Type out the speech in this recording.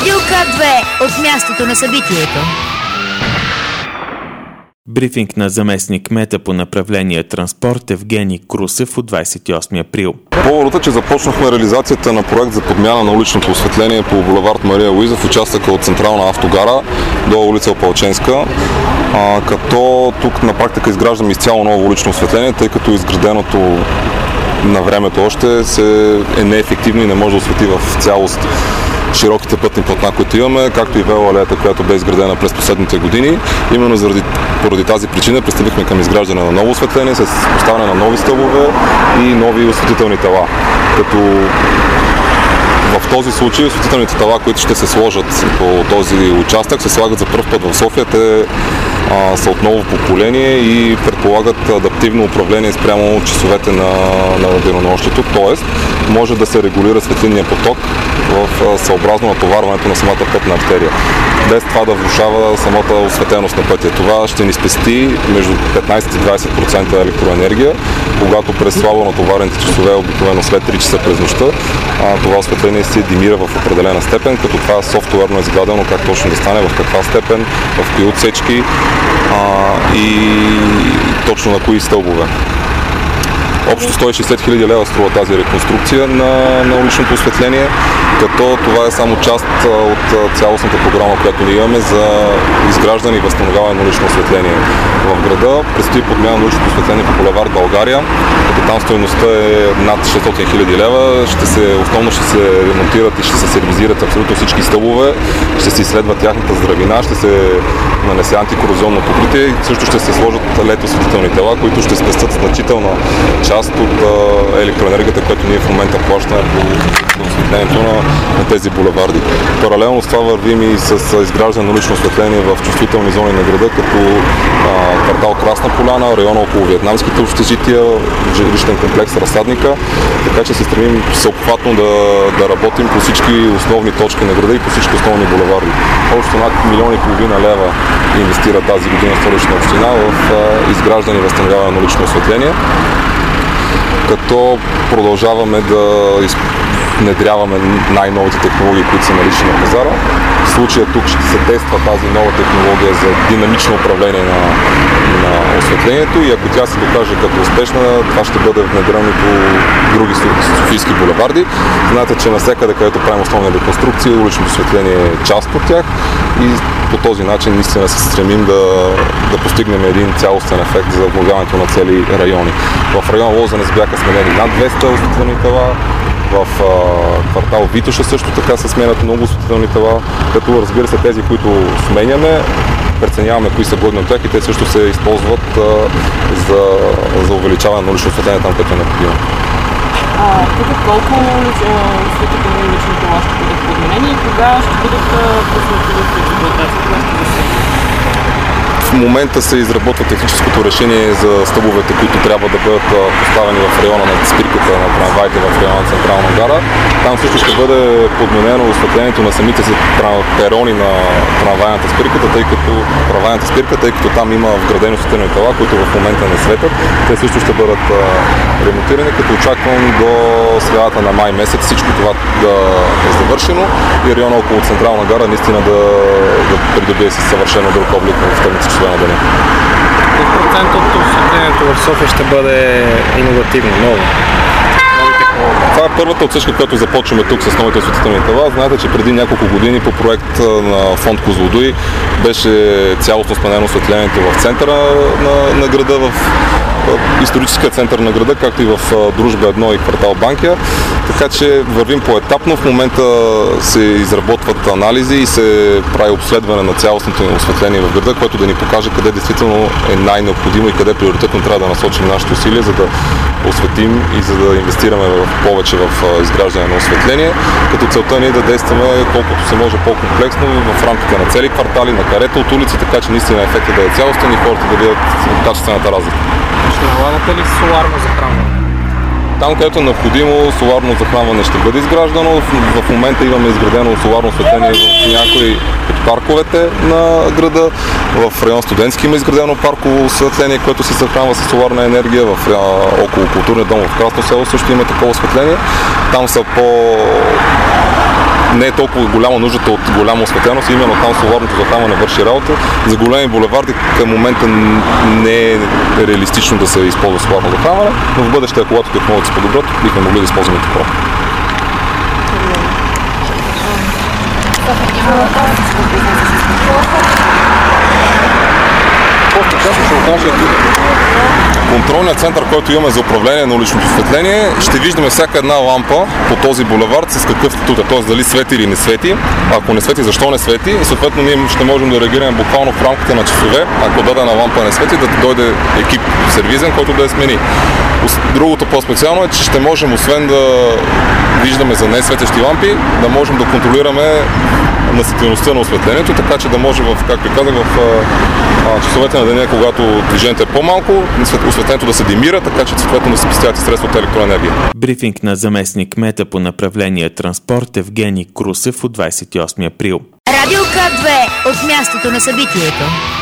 Радио К2 от мястото на събитието. Брифинг на заместник кмета по направление транспорт Евгений Крусев от 28 април. Поводът е, че започнахме реализацията на проект за подмяна на уличното осветление по булевард Мария Луиза в участъка от Централна автогара до улица Опалченска, като тук на практика изграждаме изцяло ново улично осветление, тъй като изграденото на времето още е неефективно и не може да освети в цялост широките пътни платна, които имаме, както и велоалеята, която бе изградена през последните години. Именно поради тази причина пристъпихме към изграждане на ново осветление с поставяне на нови стълбове и нови осветителни тела. Като в този случай осветителните тела, които ще се сложат по този участък, се слагат за пръв път в София. Те са от ново поколение и предполагат адаптивно управление спрямо часовете на денонощието, т.е. може да се регулира светлинния поток в съобразно натоварването на самата пътна артерия, без това да влошава самата осветеност на пътя. Това ще ни спести между 15 и 20% електроенергия, когато през слабо натоварените часове, обикновено след 3 часа през нощта, това осветление се димира в определена степен, като това софтуерно е зададено как точно да стане, в каква степен, в кои отсечки и точно на кои стълбове. Общо 160 000 лева струва тази реконструкция на уличното осветление, като това е само част от цялостната програма, която ние имаме за изграждане и възстановяване на улично осветление в града. Предстои подмяна на уличното осветление по булевард България, като там стойността е над 600 000 лева. Основно ще се ремонтират и ще се сервизират абсолютно всички стълбове, ще се изследва тяхната здравина, ще се нанесе антикорозионно покритие и също ще се сложат LED осветителни тела, които ще спестят значителна част от електроенергията, която ние в момента плащаме по осветлението на тези булеварди. Паралелно с това вървим и с изграждане на улично осветление в чувствителни зони на града, като квартал Красна поляна, района около виетнамските общежития, жилищен комплекс Разсадника, така че се стремим всеобхватно да работим по всички основни точки на града и по всички основни булеварди. Общо над 1,5 милиона лева инвестира тази година Столична община в изграждане и възстановяване на улично осветление, като продължаваме да внедряваме най-новите технологии, които са налични на пазара. В случая тук ще се тества тази нова технология за динамично управление на осветлението и ако тя се докаже като успешна, това ще бъде внедрено по други софийски булеварди. Знаете, че навсякъде, където правим основни реконструкции, уличното осветление е част от тях и по този начин наистина се стремим да постигнем един цялостен ефект за обновяването на цели райони. В район Лозенец бяха сменени над 200 осветителни тела, в квартал Витоша също така се сменят много осветителни тела, като разбира се тези, които сменяме, преценяваме кои са годни от тях и те също се използват за увеличаване на улично осветление там, където е необходимо. Тук колко осветителни улични тела ще бъдат подменени и кога ще бъдат пуснати в експлоатация? В момента се изработва техническото решение за стълбовете, които трябва да бъдат поставени в района на спирката на трамваите в района на Централна гара. Там също ще бъде подменено осветлението на самите перони на трамвайната спирка, тъй като там има вградени осветлени тела, които в момента не светят. Те също ще бъдат ремонтирани, като очаквам до средата на май месец всичко това да е завършено и района около Централна гара наистина да придобие си съвършено друг облик в тъмните часове на деня. Процент от осветлението в София ще бъде иновативно, ново. Това е първата отсечка, която започваме тук с новите осветителни тела. Знаете, че преди няколко години по проект на фонд Козлодуй беше цялостно сменено осветлението в центъра на града, в историческия център на града, както и в Дружба 1 и квартал Банкия. Така че вървим поетапно. В момента се изработват анализи и се прави обследване на цялостното осветление в града, което да ни покаже къде действително е най-необходимо и къде приоритетно трябва да насочим нашите усилия, за да осветим и за да инвестираме повече в изграждане на осветление, като целта ни е да действаме колкото се може по-комплексно в рамките на цели квартали, на карета от улици, така че наистина ефектът да е цялостен и хората да видят качествената разлика. Ще налагате ли соларно захранване? Там, където е необходимо, соларно захранване ще бъде изграждано. В момента имаме изградено соларно осветление в някои от парковете на града. В район Студентски има изградено парково осветление, което се захранва с соларна енергия. Около културния дом в Красно село също има такова осветление. Там са не е толкова голяма нуждата от голяма осветеност, именно там соларното захранване върши работа. За големи булеварди към момента не е реалистично да се използва соларно захранване, но в бъдеще, когато технологията се подобрят, бихме могли да използваме такова. Контролният център, който имаме за управление на уличното осветление, ще виждаме всяка една лампа по този булевард с какъв статут е, т.е. дали свети или не свети. Ако не свети, защо не свети, и съответно ние ще можем да реагираме буквално в рамките на часове, ако дадена лампа не свети, да дойде екип сервизен, който да я смени. Другото по-специално е, че ще можем, освен да виждаме за несветещи лампи, да можем да контролираме наситеността на осветлението, така че да може, както казах, в часовете на деня, когато движението е по-малко, осветлението да се димира, така че съответно да се спестяват и средства от електроенергия. Брифинг на заместник кмета по направление транспорт Евгений Крусев от 28 април. Радио К2 от мястото на събитието.